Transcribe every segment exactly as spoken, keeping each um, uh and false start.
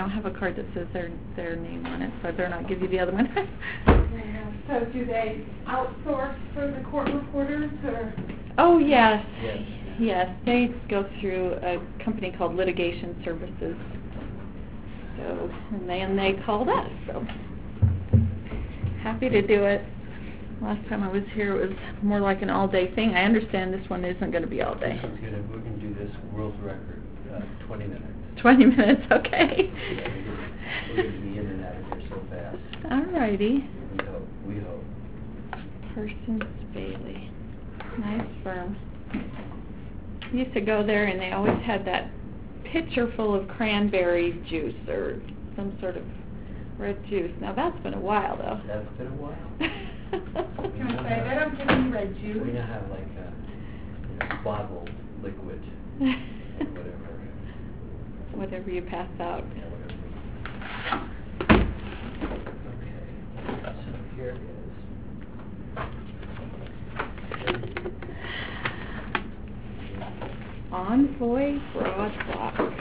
I don't have a card that says their their name on it, so I better not give you the other one. Yeah. So do they outsource for the court reporters, or? Oh, yes. Yes. Yes, they go through a company called Litigation Services. So, and then they called us, so happy to do it. Last time I was here, it was more like an all-day thing. I understand this one isn't going to be all day. This one's gonna, we're gonna do this world record, uh, twenty minutes. Twenty minutes, okay. Yeah, we're gonna be in and out of here so fast. All righty. We hope, we hope. Parsons Bailey, nice firm. I used to go there, and they always had that pitcher full of cranberry juice or some sort of red juice. Now that's been a while, though. That's been a while. Can I say, they don't give me red juice. We now have like a, you know, bottled liquid, or whatever. Whatever you pass out. Yeah, whatever. Okay, so here it is. Envoy Broadblock.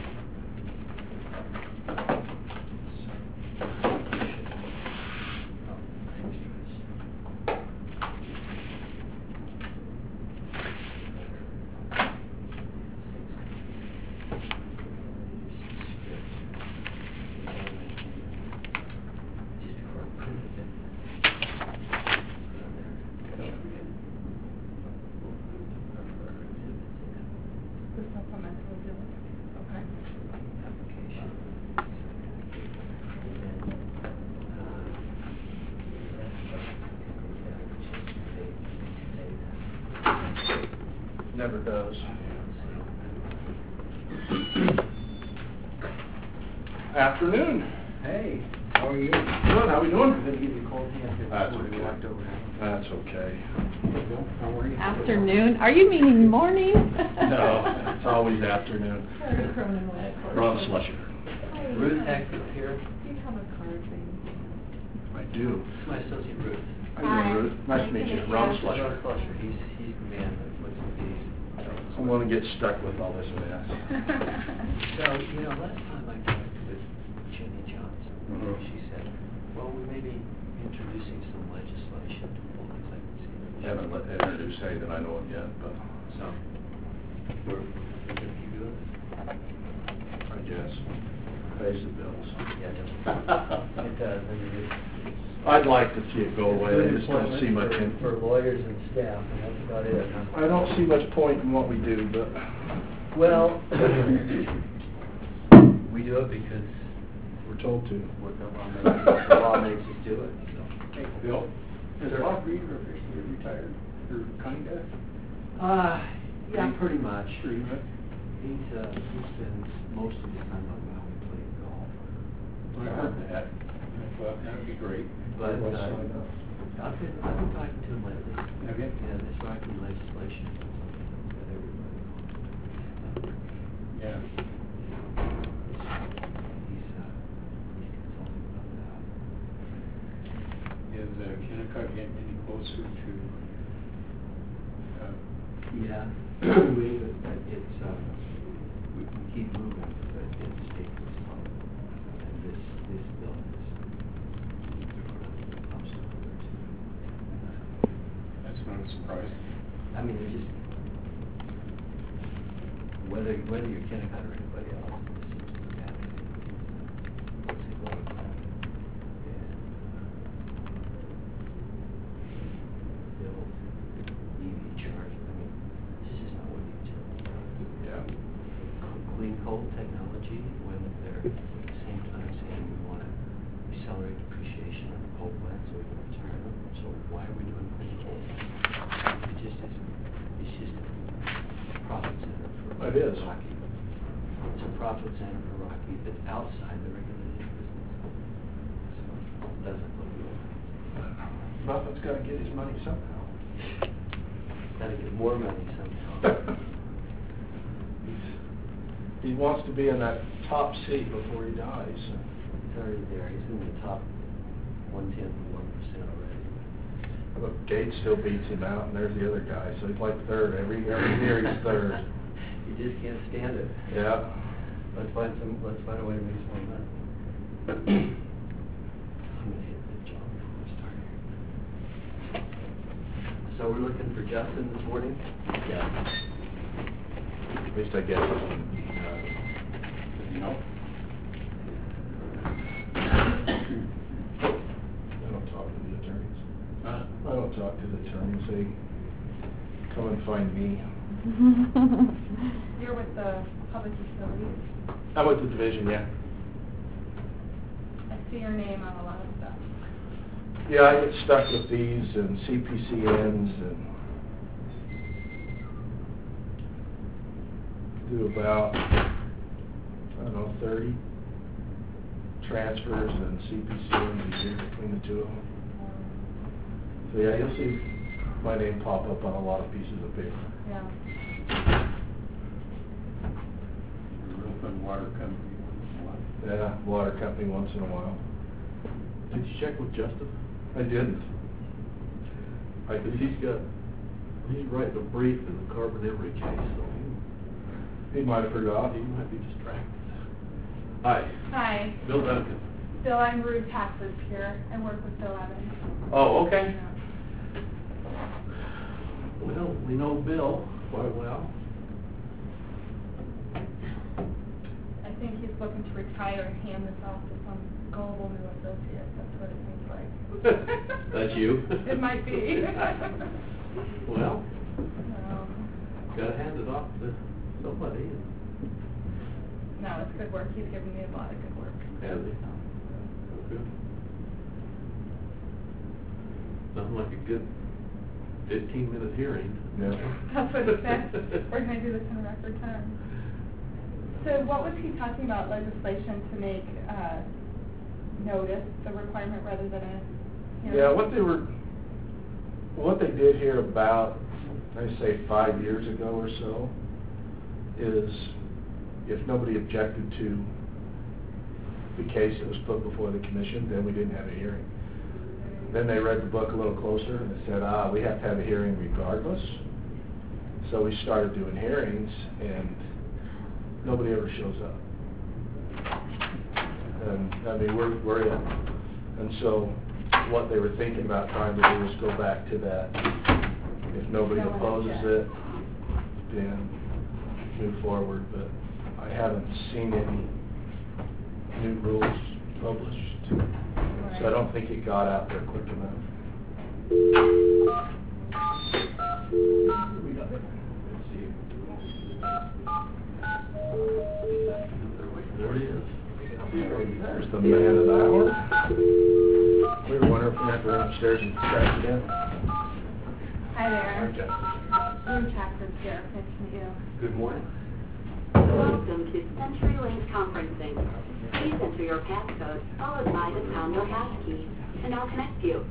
The supplemental exhibit. Okay. Application. Never does. Afternoon. Hey, how are you? Good, how we doing? I'm gonna give you a cold hand here That's before we okay. walked over. That's okay. How are you? Afternoon. Are you meaning morning? No, it's always afternoon. Sorry, Cronin Lake. Ron Slusher. Ruth Heck's here. Do you have a card, maybe? I do. It's my associate Ruth. How you doing, Ruth? Nice to meet you. Ron Ron Slusher. Slusher, he's, he's the man that puts these. I'm gonna get stuck with all this mess. So, you know, last time I talked with Jenny Johnson, Mhm. she said, well, we may be introducing some legislation to full clemency. Haven't let introduced hay that I know of yet, but So, we're, we're gonna keep doing it. I guess. Pays the bills. Yeah, it does. It does, I mean, it's. I'd like to see it go away. I Good just don't see much in. employment For for lawyers and staff, and that's about it, huh? I don't see much point in what we do, but. Well, we do it because We're told to. we're, the law makes, the law makes us do it, so. Hey, Bill, is Bob Reed officially retired, or kinda? Uh, yeah, pretty much. Pretty much. He's, uh, he spends most of his time on Maui playing golf. I heard that. I thought that'd be great. But, Well, uh, signed up. I've been, I've been talking to him lately. Have you? Yeah, this Rocky legislation that everybody. Yeah. He's, uh, he's consulting about that. Is uh, Kennecott getting any closer to, uh, Yeah, we, it's, um, we we keep moving, but it's taking slow. And this, this bill is, I'm sorry, that's not a surprise. I mean, it just, whether, whether you're Kennecott or anybody else, this seems to be happening. What's it going on? And, bill, E V charge, I mean, this is not what utilities are. Yeah. Clean coal technology, when they're at the same time saying we want to accelerate depreciation on the coal plants so we can retire them. So why are we doing clean coal? It just is, it's just a profit center for It is. Rocky. It's a profit center for Rocky that's outside the regulated business. So it doesn't look good. Buffett's gotta get his money somehow. Got to get more money somehow. He wants to be in that top seat before he dies. It's already there. He's in the top one-tenth of one percent already. Look, Gates still beats him out, and there's the other guy, so he's like third. Every, every year he's third. You just can't stand it. Yeah. Let's find some, let's find a way to make some money. I'm gonna hit the job before we start. So we're looking for Justin this morning? Yeah. At least I guess. Uh, No. I don't talk to the attorneys. Huh? I don't talk to the attorneys. They come and find me. You're with the public utilities. I'm with the division, yeah. I see your name on a lot of stuff. Yeah, I get stuck with these and C P C Ns and do about, I don't know, thirty transfers and C P C Ns a year between the two of them. So yeah, you'll see my name pop up on a lot of pieces of paper. Yeah. Roof and water company once in a while. Yeah, water company once in a while. Did you check with Justin? I didn't. I Because he's got, he's writing a brief in the carbon emery case, so He might have forgot. he, he might be distracted. Hi, Hi, Bill Duncan. Bill, I'm Rude Taxes here. I work with Bill Evans. Oh, okay. Well, we know Bill quite well. I think he's looking to retire and hand this off to some gullible new associate. That's what it seems like. That's you? It might be. Well, Um, gotta hand it off to somebody. and- No, it's good work. He's given me a lot of good work. Has he? So, Good. Sounds like a good fifteen minute hearing. Yeah. That's what it said. We're gonna do this in record time. So what was he talking about, legislation to make, uh, notice the requirement rather than a hearing? Yeah, what they were, what they did here about, I say five years ago or so, is if nobody objected to the case that was put before the commission, then we didn't have a hearing. Then they read the book a little closer and they said, ah, we have to have a hearing regardless. So we started doing hearings and nobody ever shows up. And, I mean, we're, we're in. And so what they were thinking about trying to do is go back to that. If nobody No one opposes objects. it, then move forward. But I haven't seen any new rules published. So I don't think it got out there quick enough. We got it. Let's see. There he is. There's the man of the hour. We were wondering if we had to run upstairs and track it in. Hi there. Rude Taxes here. Nice to meet you. Good morning. Welcome to CenturyLink Conferencing. Please enter your passcode followed by the pound or hash key, and I'll connect you.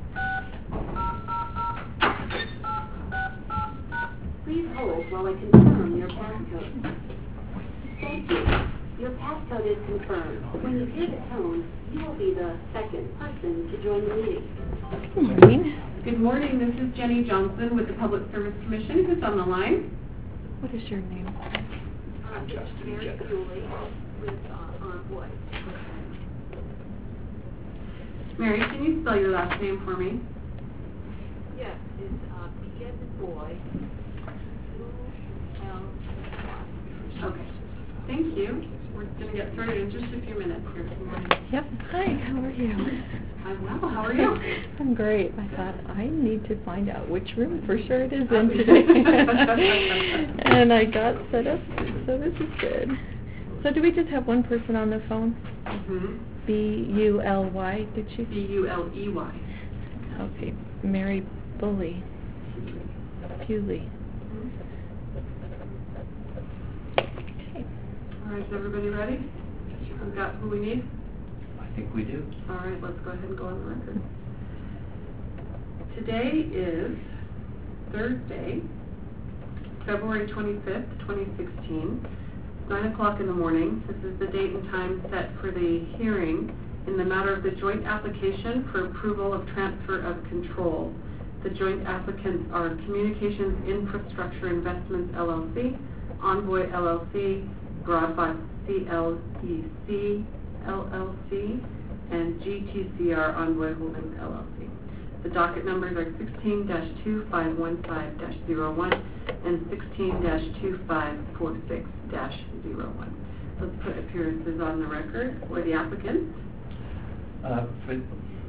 Please hold while I confirm your passcode. Thank you. Your passcode is confirmed. When you hear the tone, you will be the second person to join the meeting. Good morning. Good morning, this is Jenny Johnson with the Public Service Commission. Who's on the line? What is your name? Uh, Justin Mary Jenner. Cooley with uh, Envoy. Mary, can you spell your last name for me? Yes, it's uh, P as in boy, L Y. Okay, thank you. We're going to get started in just a few minutes here. Good morning. Yep. Hi, how are you? I'm well, how are you? I'm great. I thought, I need to find out which room for sure it is in today. And I got set up, so this is good. So do we just have one person on the phone? Mm-hmm. B U L Y, did she? B U L E Y. Okay, Mary Bully. Bewley. Okay. All right, is everybody ready? We've got who we need? I think we do. All right, let's go ahead and go on the record. Today is Thursday, February twenty-fifth, twenty sixteen, nine o'clock in the morning. This is the date and time set for the hearing in the matter of the joint application for approval of transfer of control. The joint applicants are Communications Infrastructure Investments, L L C, Envoy, L L C, Broadband C L E C L L C, and G T C R Envoy Holdings L L C. The docket numbers are sixteen dash two five one five dash zero one and sixteen dash two five four six dash zero one. Let's put appearances on the record for the applicants. Uh, for-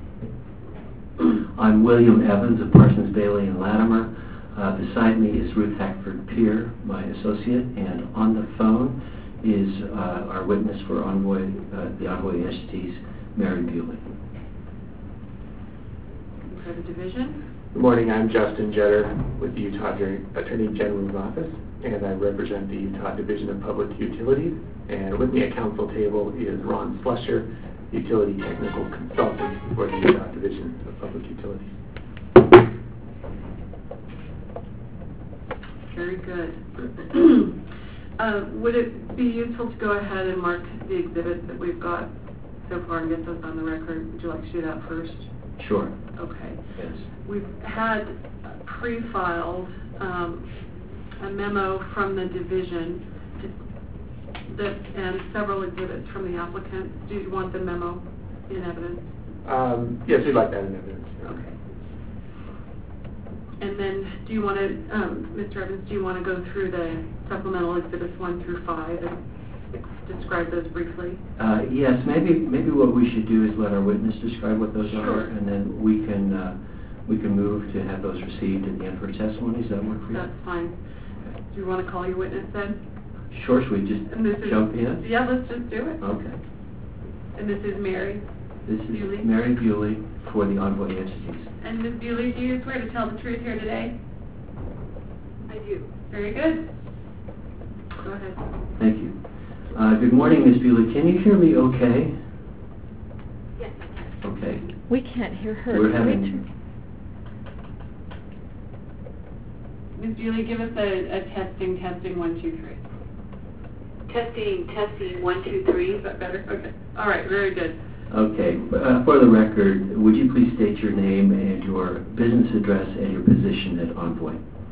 I'm William Evans of Parsons, Bailey, and Latimer. Uh, beside me is Ruth Hackford Peer, my associate, and on the phone is uh, our witness for Envoy, uh, the Envoy entities, Mary Bewley. For the division. Good morning, I'm Justin Jetter with the Utah Attorney General's Office, and I represent the Utah Division of Public Utilities. And with me at council table is Ron Slusher, Utility Technical Consultant for the Utah Division of Public Utilities. Very good. uh, would it be useful to go ahead and mark the exhibits that we've got so far and get those on the record? Would you like to do that first? Sure. Okay. Yes. We've had pre-filed um, a memo from the division to, that, and several exhibits from the applicant. Do you want the memo in evidence? Um, yes, we'd like that in evidence. Okay. And then, do you want to, um, Mister Evans, do you want to go through the supplemental exhibits one through five and describe those briefly? Uh, yes, maybe maybe what we should do is let our witness describe what those Sure. are, and then we can uh, we can move to have those received at the end of her testimony. Does that work for you? That's fine. Do you want to call your witness then? Sure, should we just And this is, jump in? Yeah, let's just do it. Okay. And this is Mary. This is Bewley. Mary Bewley for the Envoy entities. And Miz Bewley, do you swear to tell the truth here today? I do. Very good. Go ahead. Thank you. Uh, good morning, Miz Bewley. Can you hear me okay? Yes, I can. Okay. We can't hear her. We're Can we having... turn- Miz Bewley, give us a, a testing, testing, one, two, three. Testing, testing, one, two, three. Is that better? Okay. All right, very good. Okay. Uh, for the record, would you please state your name and your business address and your position at Envoy?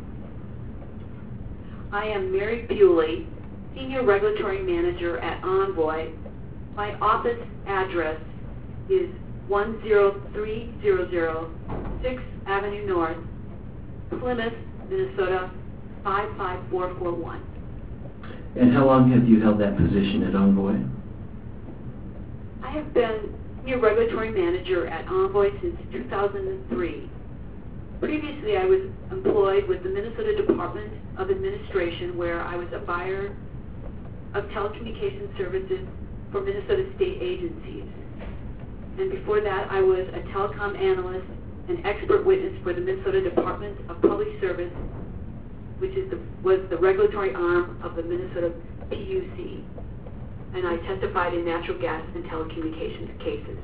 I am Mary Bewley, Senior Regulatory Manager at Envoy. My office address is one zero three zero zero sixth Avenue North, Plymouth, Minnesota five five four four one. And how long have you held that position at Envoy? I have been Senior Regulatory Manager at Envoy since two thousand three. Previously, I was employed with the Minnesota Department of Administration, where I was a buyer of telecommunications services for Minnesota state agencies. And before that, I was a telecom analyst and expert witness for the Minnesota Department of Public Service, which is the, was the regulatory arm of the Minnesota P U C. And I testified in natural gas and telecommunications cases.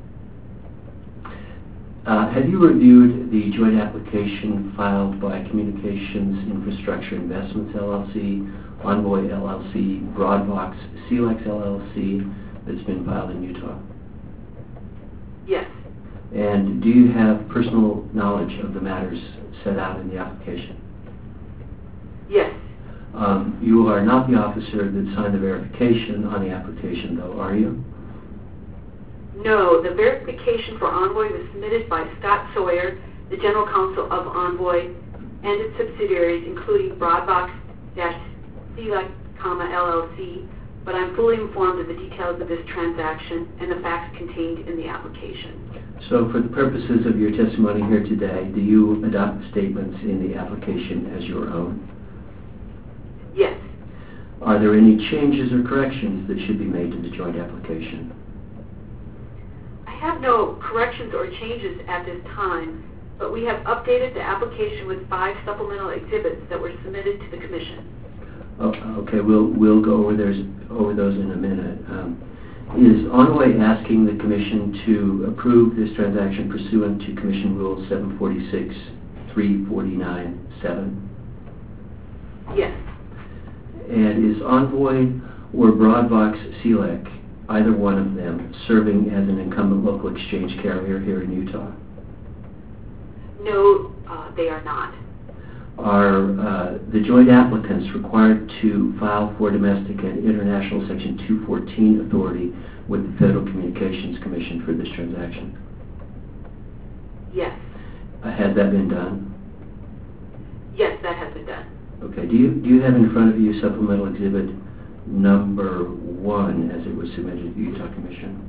Uh, have you reviewed the joint application filed by Communications Infrastructure Investments L L C, Envoy L L C, Broadbox, C L E X L L C that's been filed in Utah? Yes. And do you have personal knowledge of the matters set out in the application? Yes. Um, you are not the officer that signed the verification on the application, though, are you? No, the verification for Envoy was submitted by Scott Sawyer, the General Counsel of Envoy, and its subsidiaries, including Broadbox-C L E C, L L C, but I'm fully informed of the details of this transaction and the facts contained in the application. So for the purposes of your testimony here today, do you adopt the statements in the application as your own? Yes. Are there any changes or corrections that should be made to the joint application? I have no corrections or changes at this time, but we have updated the application with five supplemental exhibits that were submitted to the Commission. Oh, okay, we'll we'll go over those over those in a minute. Um, is Envoy asking the Commission to approve this transaction pursuant to Commission Rule seven forty-six, three forty-nine, seven? Yes. And is Envoy or Broadbox C L E C, either one of them, serving as an incumbent local exchange carrier here in Utah? No, uh, they are not. Are uh, the joint applicants required to file for domestic and international Section two fourteen authority with the Federal Communications Commission for this transaction? Yes. Uh, has that been done? Yes, that has been done. Okay. Do you do you have in front of you supplemental exhibit number one as it was submitted to the Utah Commission?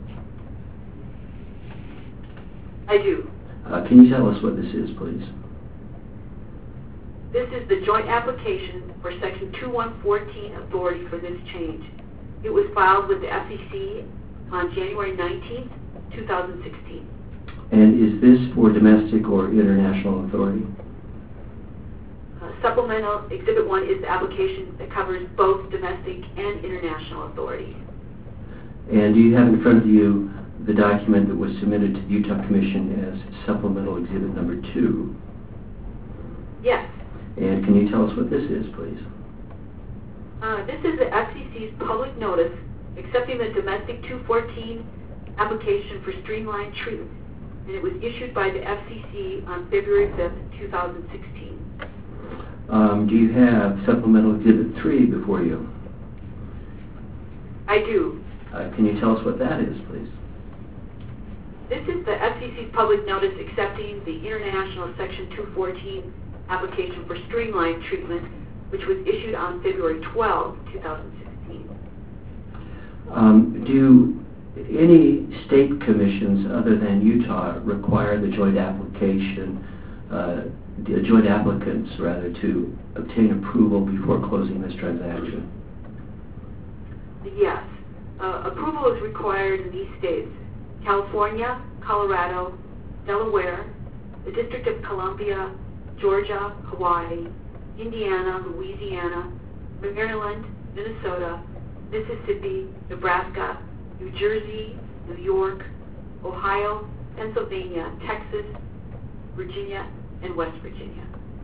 I do. Uh, can you tell us what this is, please? This is the joint application for Section two one fourteen authority for this change. It was filed with the F C C on January nineteenth, two thousand sixteen. And is this for domestic or international authority? Uh, supplemental Exhibit one is the application that covers both domestic and international authorities. And do you have in front of you the document that was submitted to the Utah Commission as supplemental exhibit number two? Yes. And can you tell us what this is, please? Uh, this is the F C C's public notice accepting the domestic two fourteen application for streamlined treatment, and it was issued by the F C C on February fifth, two thousand sixteen. Um, do you have supplemental exhibit three before you? I do. Uh, can you tell us what that is, please? This is the F C C's public notice accepting the international Section two fourteen application for streamlined treatment, which was issued on February twelfth, two thousand sixteen. Um, do any state commissions other than Utah require the joint application, uh, the joint applicants rather, to obtain approval before closing this transaction? Yes. Uh, approval is required in these states: California, Colorado, Delaware, the District of Columbia, Georgia, Hawaii, Indiana, Louisiana, Maryland, Minnesota, Mississippi, Nebraska, New Jersey, New York, Ohio, Pennsylvania, Texas, Virginia, and West Virginia.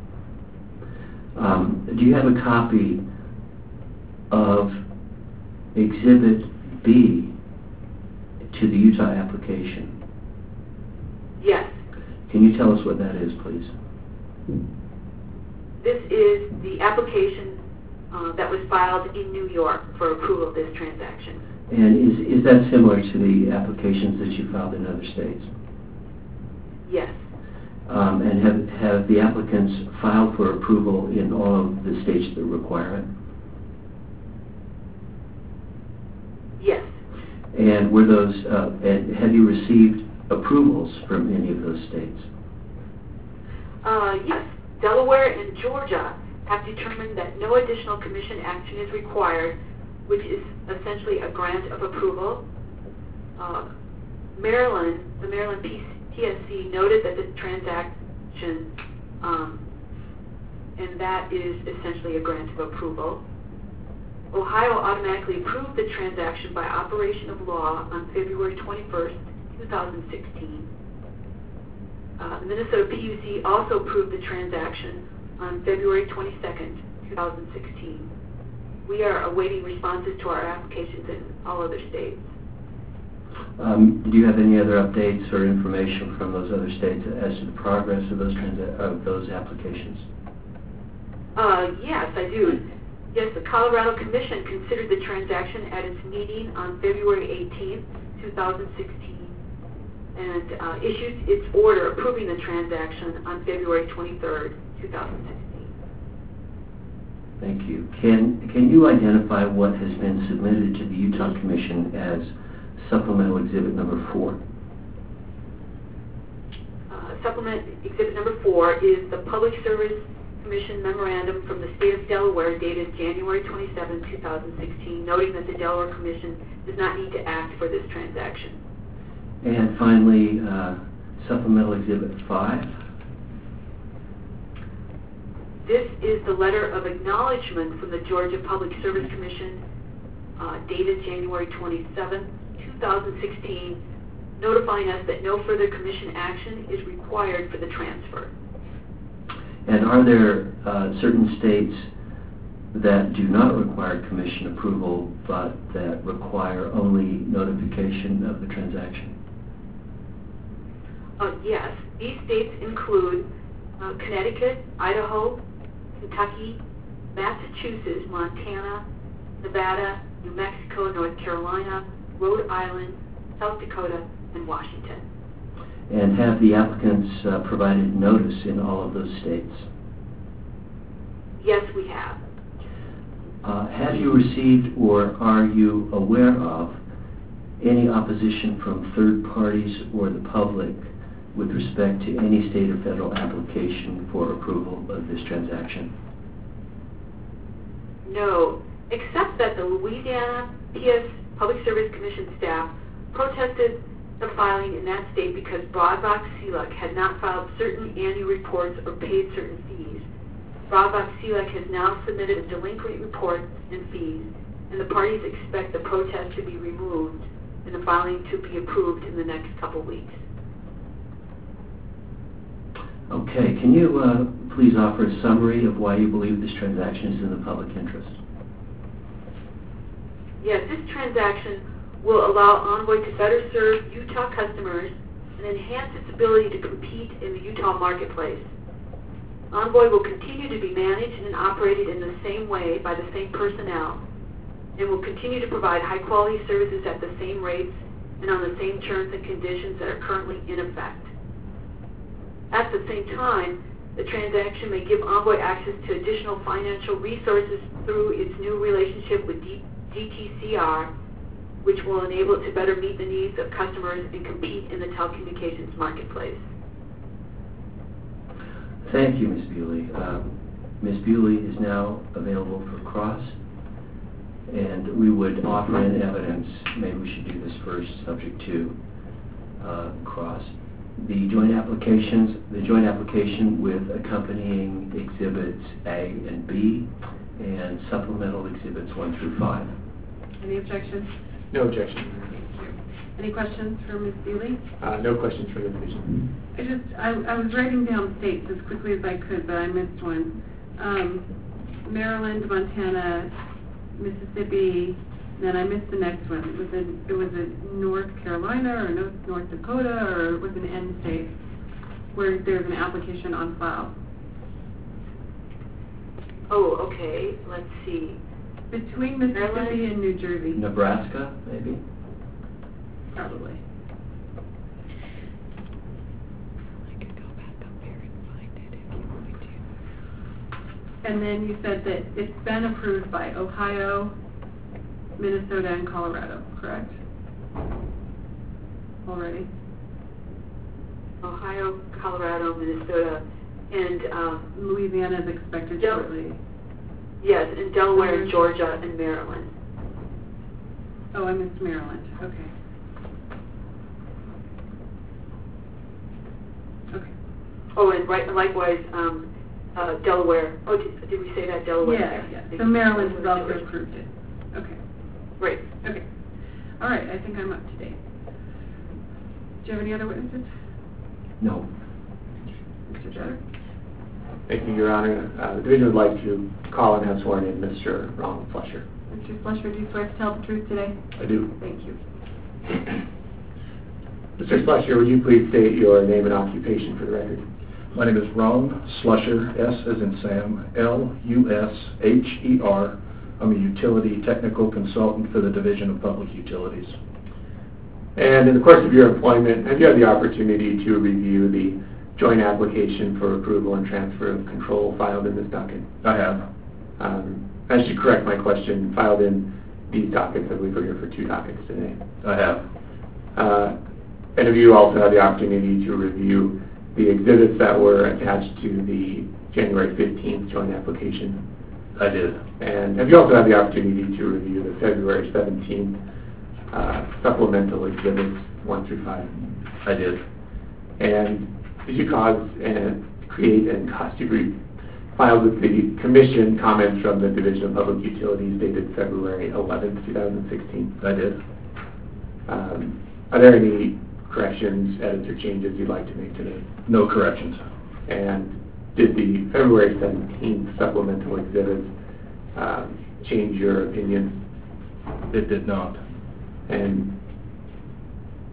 Um, do you have a copy of Exhibit B to the Utah application? Yes. Can you tell us what that is, please? This is the application uh, that was filed in New York for approval of this transaction. And is, is that similar to the applications that you filed in other states? Yes. Um, and have, have the applicants filed for approval in all of the states that require it? Yes. And were those, uh, and have you received approvals from any of those states? Uh, yes. Delaware and Georgia have determined that no additional commission action is required, which is essentially a grant of approval. Uh, Maryland, the Maryland P S C noted that the transaction, um, and that is essentially a grant of approval. Ohio automatically approved the transaction by operation of law on February twenty-first, two thousand sixteen. Uh, the Minnesota P U C also approved the transaction on February twenty-second, two thousand sixteen. We are awaiting responses to our applications in all other states. Um, do you have any other updates or information from those other states as to the progress of those transa- of those applications? Uh, yes, I do. Yes, the Colorado Commission considered the transaction at its meeting on February eighteenth, two thousand sixteen, and uh, issued its order approving the transaction on February twenty-third, two thousand sixteen. Thank you. Can can you identify what has been submitted to the Utah Commission as supplemental exhibit number four? Uh, supplement exhibit number four is the Public Service Commission memorandum from the state of Delaware dated January twenty-seventh, two thousand sixteen, noting that the Delaware Commission does not need to act for this transaction. And finally, uh, supplemental exhibit five. This is the letter of acknowledgement from the Georgia Public Service Commission uh, dated January twenty-seventh, two thousand sixteen, notifying us that no further commission action is required for the transfer. And are there uh, certain states that do not require commission approval but that require only notification of the transaction? Uh, yes, these states include uh, Connecticut, Idaho, Kentucky, Massachusetts, Montana, Nevada, New Mexico, North Carolina, Rhode Island, South Dakota, and Washington. And have the applicants uh, provided notice in all of those states? Yes, we have. Uh, have you received or are you aware of any opposition from third parties or the public with respect to any state or federal application for approval of this transaction? No, except that the Louisiana P S Public Service Commission staff protested the filing in that state because Broadbox C L E C had not filed certain annual reports or paid certain fees. Broadbox C L E C has now submitted a delinquent report and fees, and the parties expect the protest to be removed and the filing to be approved in the next couple weeks. Okay, can you uh, please offer a summary of why you believe this transaction is in the public interest? Yes, this transaction will allow Envoy to better serve Utah customers and enhance its ability to compete in the Utah marketplace. Envoy will continue to be managed and operated in the same way by the same personnel, and will continue to provide high-quality services at the same rates and on the same terms and conditions that are currently in effect. At the same time, the transaction may give Envoy access to additional financial resources through its new relationship with D T C R, which will enable it to better meet the needs of customers and compete in the telecommunications marketplace. Thank you, Miz Bewley. Um, Miz Bewley is now available for cross, and we would offer in evidence, maybe we should do this first, subject to uh, cross, the joint applications, the joint application with accompanying exhibits A and B, and supplemental exhibits one through five. Any objections? No objection. Thank you. Any questions for Miz Bewley? Uh, no questions for the division. I just, I, I was writing down states as quickly as I could, but I missed one. Um, Maryland, Montana, Mississippi, then I missed the next one. It was a, it was a North Carolina or North, North Dakota, or it was an end state where there's an application on file. Oh, okay. Let's see. Between Mississippi Maryland? and New Jersey. Nebraska, maybe? Probably. I could go back up here and find it if you want me to. And then you said that it's been approved by Ohio, Minnesota, and Colorado, correct? Already? Ohio, Colorado, Minnesota, and um, Louisiana is expected Del- shortly. yes, and Delaware, and Georgia, and Maryland. Oh, I missed Maryland. Okay. Okay. Oh, and right, likewise, um, uh, Delaware. Oh, did, did we say that Delaware? Yeah, yeah. So Maryland has also approved it. Okay. Great. Okay. All right. I think I'm up to date. Do you have any other witnesses? No. Mister Jetter? Thank you, Your Honor. Uh, the division would like to call and have sworn in Mister Ron Fletcher. Mister Fletcher, do you swear to tell the truth today? I do. Thank you. Mister Fletcher, would you please state your name and occupation for the record? My name is Ron Slusher, S as in Sam, L U S H E R. I'm a utility technical consultant for the Division of Public Utilities. And in the course of your employment, have you had the opportunity to review the joint application for approval and transfer of control filed in this docket? I have. Um, I should correct my question, filed in these dockets. I believe we're here for two dockets today. I have. Uh, and have you also had the opportunity to review the exhibits that were attached to the January fifteenth joint application? I did. And have you also had the opportunity to review the February seventeenth uh, supplemental exhibits one through five? I did. And did you cause and create and cause to be filed with the Commission comments from the Division of Public Utilities dated February eleventh, two thousand sixteen? I did. Um, are there any corrections, edits, or changes you'd like to make today? No corrections. And did the February seventeenth supplemental exhibits um, change your opinion? It did not. And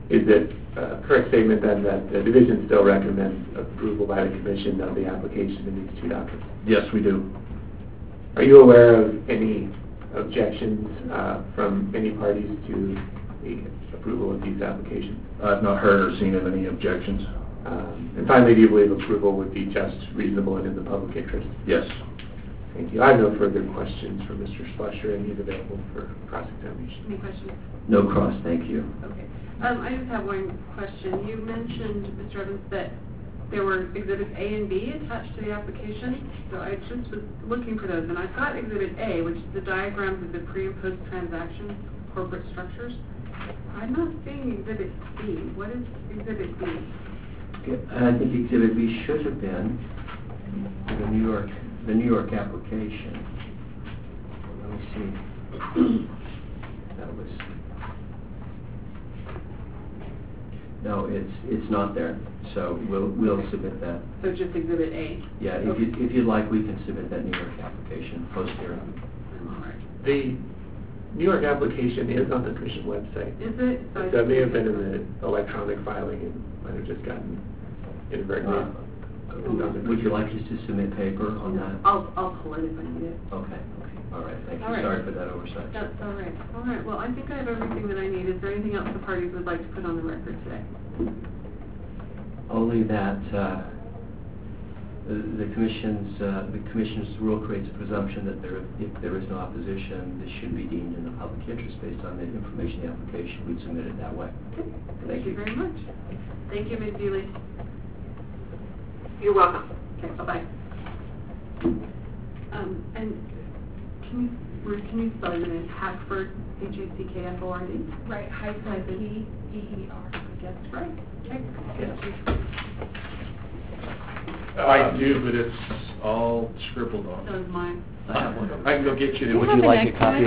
Is it a correct statement then that the division still recommends approval by the commission of the application in these two documents? Yes, we do. Are you aware of any objections uh, from any parties to the approval of these applications? I've not heard or seen of any objections. Um, and finally, do you believe approval would be just, reasonable, and in the public interest? Yes. Thank you. I have no further questions for Mister Slusher, and he's available for cross-examination. Any questions? No cross, thank you. Okay. Um, I just have one question. You mentioned, Mister Evans, that there were exhibits A and B attached to the application. So I just was looking for those, and I've got exhibit A, which is the diagrams of the pre and post transaction corporate structures. I'm not seeing exhibit B. What is exhibit B? Okay, I think Exhibit B should have been the New York, the New York application. Let me see. That was, no, it's, it's not there, so we'll, we'll Okay. submit that. So just exhibit A? Yeah, if you, if you'd like, we can submit that New York application, post hearing. All right. The New York application is on the commission website. Is it? So I So it may have think- been in the electronic filing and might have just gotten inadvertently. Uh, Would you like us to submit paper on that? I'll, I'll pull it if I need it. Okay, all right, thank All you, right. sorry for that oversight. That's all right. All right, well, I think I have everything that I need. Is there anything else the parties would like to put on the record today? Only that, uh, the the commission's, uh, the commission's rule creates a presumption that there, if there is no opposition, this should be deemed in the public interest based on the information in the application. We'd submit it that way. Okay. Thank you. very much. Thank you, Miz Dooley. You're welcome. Okay, bye-bye. Um, and can you, Ruth, can you spell your name? Hackford, H A C K F O R D? Right, hyphen P E E R. That's right. Okay. Yes. I do, but it's all scribbled on. So is mine. I have one. I can go get you. You Would have you an like a extra? copy